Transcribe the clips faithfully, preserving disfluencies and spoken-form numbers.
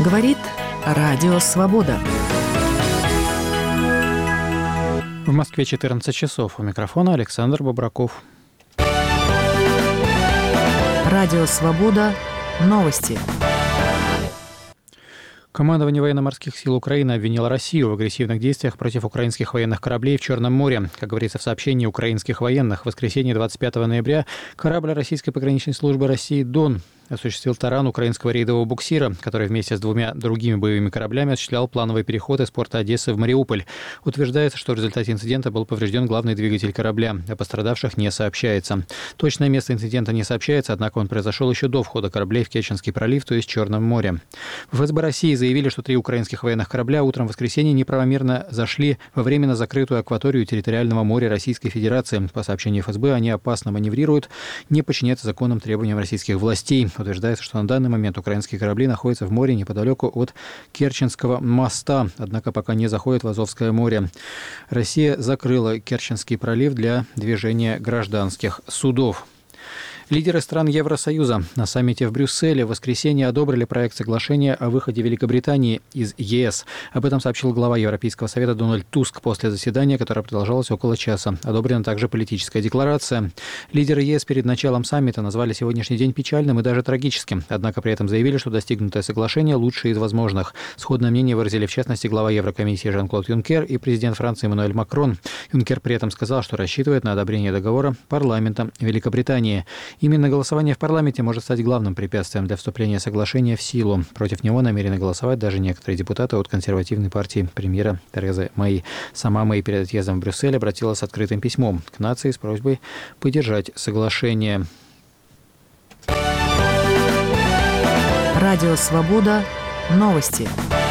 Говорит Радио Свобода. В Москве четырнадцать часов. У микрофона Александр Бобраков. Радио Свобода. Новости. Командование военно-морских сил Украины обвинило Россию в агрессивных действиях против украинских военных кораблей в Черном море. Как говорится в сообщении украинских военных, в воскресенье двадцать пятого ноября корабль российской пограничной службы России «Дон» осуществил таран украинского рейдового буксира, который вместе с двумя другими боевыми кораблями осуществлял плановый переход из порта Одессы в Мариуполь. Утверждается, что в результате инцидента был поврежден главный двигатель корабля. О пострадавших не сообщается. Точное место инцидента не сообщается, однако он произошел еще до входа кораблей в Керченский пролив, то есть в Черном море. В ФСБ России заявили, что три украинских военных корабля утром в воскресенье неправомерно зашли во временно закрытую акваторию территориального моря Российской Федерации. По сообщению ФСБ, они опасно маневрируют, не подчиняются законным требованиям российских властей. Утверждается, что на данный момент украинские корабли находятся в море неподалеку от Керченского моста, однако пока не заходят в Азовское море. Россия закрыла Керченский пролив для движения гражданских судов. Лидеры стран Евросоюза на саммите в Брюсселе в воскресенье одобрили проект соглашения о выходе Великобритании из ЕС. Об этом сообщил глава Европейского совета Дональд Туск после заседания, которое продолжалось около часа. Одобрена также политическая декларация. Лидеры ЕС перед началом саммита назвали сегодняшний день печальным и даже трагическим. Однако при этом заявили, что достигнутое соглашение лучшее из возможных. Сходное мнение выразили в частности глава Еврокомиссии Жан-Клод Юнкер и президент Франции Эммануэль Макрон. Юнкер при этом сказал, что рассчитывает на одобрение договора парламента Великобритании. Именно голосование в парламенте может стать главным препятствием для вступления соглашения в силу. Против него намерены голосовать даже некоторые депутаты от консервативной партии премьера Терезы Мэй. Сама Мэй перед отъездом в Брюссель обратилась с открытым письмом к нации с просьбой поддержать соглашение. Радио Свобода. Новости.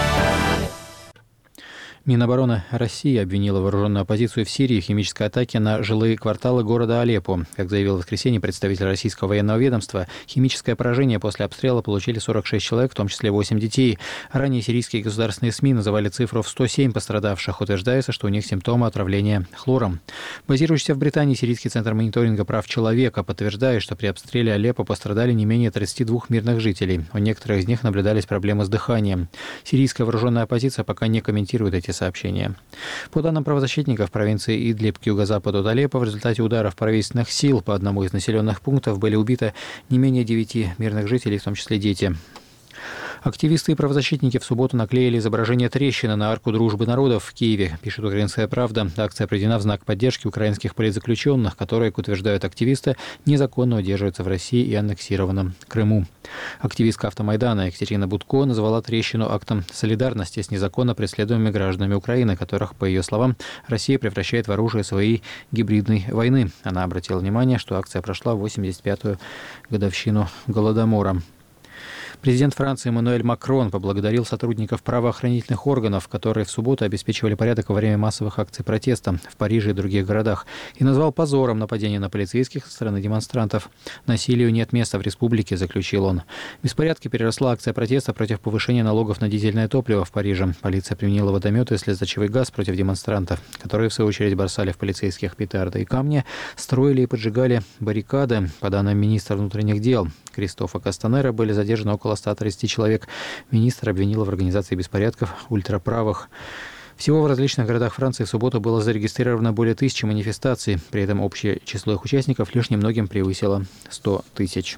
Минобороны России обвинила вооруженную оппозицию в Сирии в химической атаке на жилые кварталы города Алеппо. Как заявил в воскресенье представитель российского военного ведомства, химическое поражение после обстрела получили сорок шесть человек, в том числе восемь детей. Ранее сирийские государственные СМИ называли цифру в сто семь пострадавших. Утверждается, что у них симптомы отравления хлором. Базирующийся в Британии Сирийский центр мониторинга прав человека подтверждает, что при обстреле Алеппо пострадали не менее тридцати двух мирных жителей. У некоторых из них наблюдались проблемы с дыханием. Сирийская вооруженная оппозиция пока не комментирует эти сообщения. По данным правозащитников, в провинции Идлиб к юго-западу от Алеппо в результате ударов правительственных сил по одному из населенных пунктов были убиты не менее девяти мирных жителей, в том числе дети. Активисты и правозащитники в субботу наклеили изображение трещины на арку дружбы народов в Киеве, пишет «Украинская правда». Акция проведена в знак поддержки украинских политзаключенных, которые, как утверждают активисты, незаконно удерживаются в России и аннексированном Крыму. Активистка Автомайдана Екатерина Будко назвала трещину актом солидарности с незаконно преследуемыми гражданами Украины, которых, по ее словам, Россия превращает в оружие своей гибридной войны. Она обратила внимание, что акция прошла в восемьдесят пятую годовщину Голодомора. Президент Франции Эммануэль Макрон поблагодарил сотрудников правоохранительных органов, которые в субботу обеспечивали порядок во время массовых акций протеста в Париже и других городах, и назвал позором нападение на полицейских со стороны демонстрантов. «Насилию нет места в республике», — заключил он. В беспорядке переросла акция протеста против повышения налогов на дизельное топливо в Париже. Полиция применила водометы и слезоточивый газ против демонстрантов, которые, в свою очередь, бросали в полицейских петарды и камни, строили и поджигали баррикады. По данным министра внутренних дел Кристофа Кастанера, были задержаны около ста тридцати человек. Министр обвинил в организации беспорядков ультраправых. Всего в различных городах Франции в субботу было зарегистрировано более тысячи манифестаций. При этом общее число их участников лишь немногим превысило сто тысяч.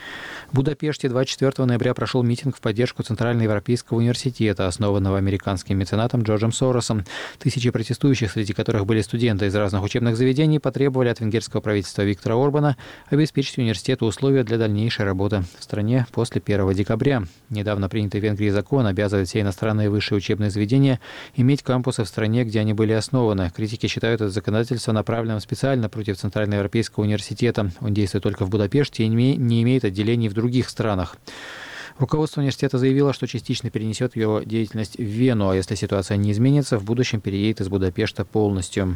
В Будапеште двадцать четвёртого ноября прошел митинг в поддержку Центральноевропейского университета, основанного американским меценатом Джорджем Соросом. Тысячи протестующих, среди которых были студенты из разных учебных заведений, потребовали от венгерского правительства Виктора Орбана обеспечить университету условия для дальнейшей работы в стране после первого декабря. Недавно принятый в Венгрии закон обязывает все иностранные высшие учебные заведения иметь кампусы в стране, где они были основаны. Критики считают это законодательство направленным специально против Центральноевропейского университета. Он действует только в Будапеште и не имеет отделений в других странах. Руководство университета заявило, что частично перенесет его деятельность в Вену, а если ситуация не изменится, в будущем переедет из Будапешта полностью.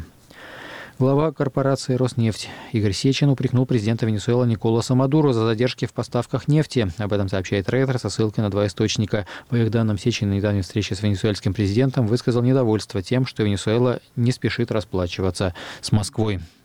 Глава корпорации «Роснефть» Игорь Сечин упрекнул президента Венесуэлы Николаса Мадуро за задержки в поставках нефти. Об этом сообщает Рейтер со ссылкой на два источника. По их данным, Сечин на недавней встрече с венесуэльским президентом высказал недовольство тем, что Венесуэла не спешит расплачиваться с Москвой.